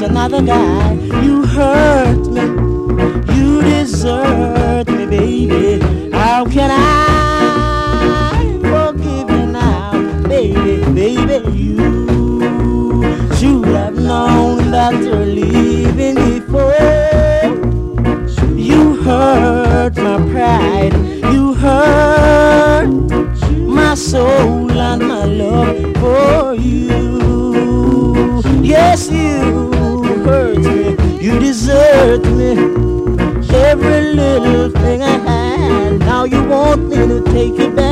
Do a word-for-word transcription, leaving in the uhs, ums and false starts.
another guy. You hurt me, you desert me, baby. How can I forgive you now, baby, baby? You should have known that you're leaving before. You hurt my pride, you hurt my soul and my love for you. Yes, you hurt me, you desert me. Every little thing I had, now you want me to take it back.